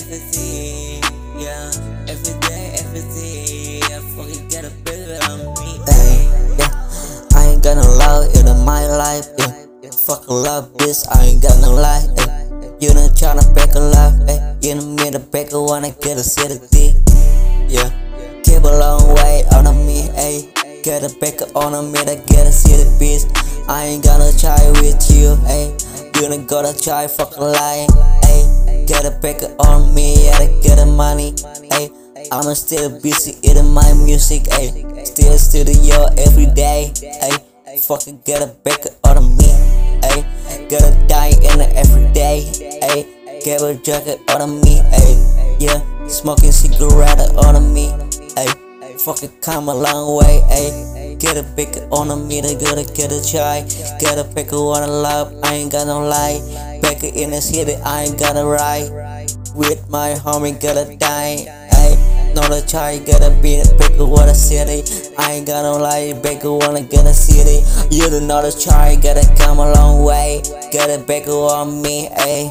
everything, yeah. Every day, everything, I fucking get a bigger on me. Ay, yeah. I ain't got no love in my life, yeah. Fuck love, bitch, I ain't got no lie, ay. You done tryna back a life, ay. You done made a back a wanna get a city, yeah. Keep a long way on me, ay. Get a back on me to get a city, bitch. I ain't gonna try with you, ay. You done gotta try fucking lie, ay. Get a back on me, yeah, to get the money, ay. I'm still busy eating my music, ayy. Still studio every day, ayy. Fucking get a back on me, ayy. Gotta die in it every day, ayy. Get a jacket on me, ayy. Yeah, smoking cigarette on me, ayy. Fucking come a long way, ayy. Get a back on me, they gotta get a try. Get a back on a love, I ain't got no lie. Back in the city, I ain't gotta ride. With my homie, gotta die, ayy. Not a try, gotta be a bigger what a city. I ain't got no lie, bigger wanna get a city. You do not a try, gotta come a long way. Get a bigger on me, ayy.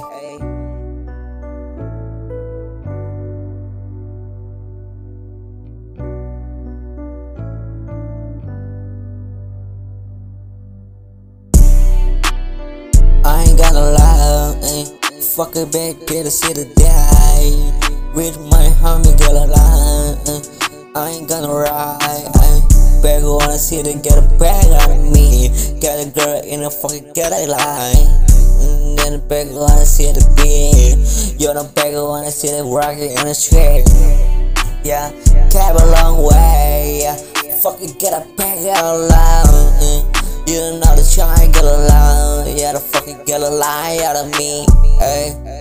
I ain't got no lie, ayy. Fuck a back, get a city die. With my homie, girl, I ain't gonna ride. Back wanna see to get a bag out of me. Got a girl in a fucking get a line. Then the back wanna see the beat. You're the back wanna see the rocket in the street. Yeah, came a long way. Yeah. Fucking get a bag out loud. You know the try, get a lie. Yeah, the fucking get a lie out of me. Ay.